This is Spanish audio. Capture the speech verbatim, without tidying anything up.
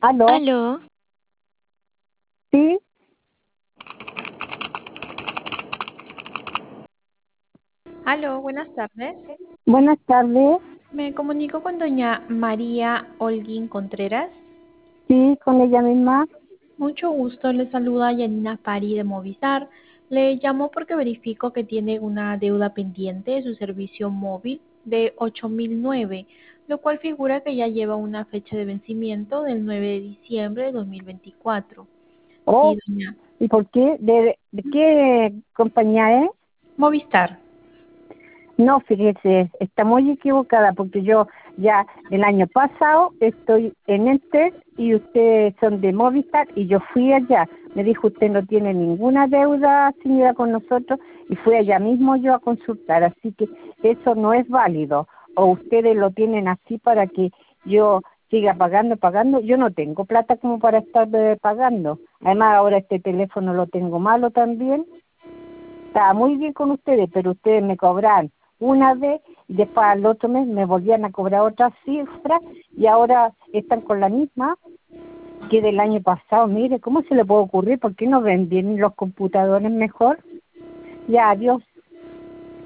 ¿Aló? Aló, ¿Sí? Aló, buenas tardes. Buenas tardes. Me comunico con doña María Holguín Contreras. Sí, con ella misma. Mucho gusto, le saluda Yanina Pari de Movistar. Le llamo porque verifico que tiene una deuda pendiente de su servicio móvil de ocho mil nueve, lo cual figura que ya lleva una fecha de vencimiento del nueve de diciembre de dos mil veinticuatro. Oh, Sí, doña. ¿y por qué? ¿De, de qué compañía es? Movistar. No, fíjese, está muy equivocada porque yo ya el año pasado estoy en Enter y ustedes son de Movistar y yo fui allá. Me dijo, usted no tiene ninguna deuda, señora, con nosotros, y fui allá mismo yo a consultar. Así que eso no es válido. O ustedes lo tienen así para que yo siga pagando, pagando. Yo no tengo plata como para estar eh, pagando. Además, ahora este teléfono lo tengo malo también. Estaba muy bien con ustedes, pero ustedes me cobran una vez y después al otro mes me volvían a cobrar otra cifra y ahora están con la misma que del año pasado. Mire, ¿cómo se le puede ocurrir? ¿Por qué no ven bien los computadores mejor? Ya, adiós.